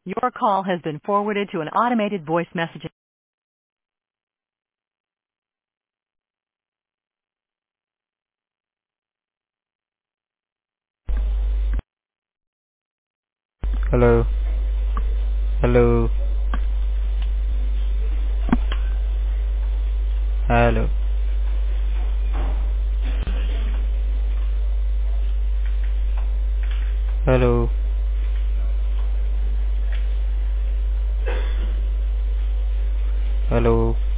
Your call has been forwarded to an automated voice messaging. Hello, hello, hello, hello, hello.